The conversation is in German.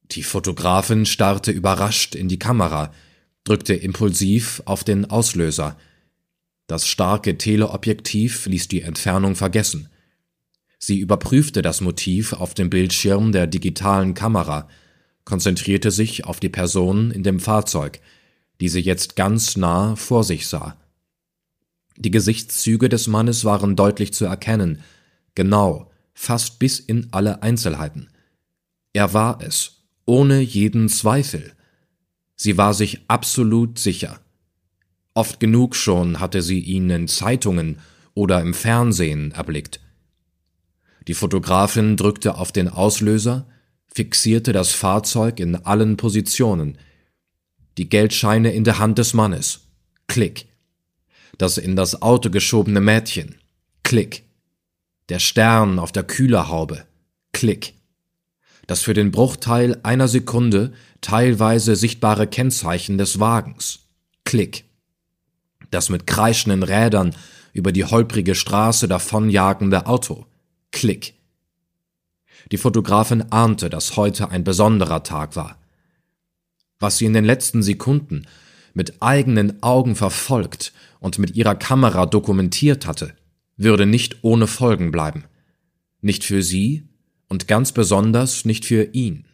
Die Fotografin starrte überrascht in die Kamera, drückte impulsiv auf den Auslöser. Das starke Teleobjektiv ließ die Entfernung vergessen. Sie überprüfte das Motiv auf dem Bildschirm der digitalen Kamera, konzentrierte sich auf die Person in dem Fahrzeug, die sie jetzt ganz nah vor sich sah. Die Gesichtszüge des Mannes waren deutlich zu erkennen, genau, fast bis in alle Einzelheiten. Er war es, ohne jeden Zweifel. Sie war sich absolut sicher. Oft genug schon hatte sie ihn in Zeitungen oder im Fernsehen erblickt. Die Fotografin drückte auf den Auslöser, fixierte das Fahrzeug in allen Positionen. Die Geldscheine in der Hand des Mannes. Klick. Das in das Auto geschobene Mädchen. Klick. Der Stern auf der Kühlerhaube. Klick. Das für den Bruchteil einer Sekunde teilweise sichtbare Kennzeichen des Wagens. Klick. Das mit kreischenden Rädern über die holprige Straße davonjagende Auto. Klick. Die Fotografin ahnte, dass heute ein besonderer Tag war. Was sie in den letzten Sekunden mit eigenen Augen verfolgt und mit ihrer Kamera dokumentiert hatte, würde nicht ohne Folgen bleiben. Nicht für sie und ganz besonders nicht für ihn.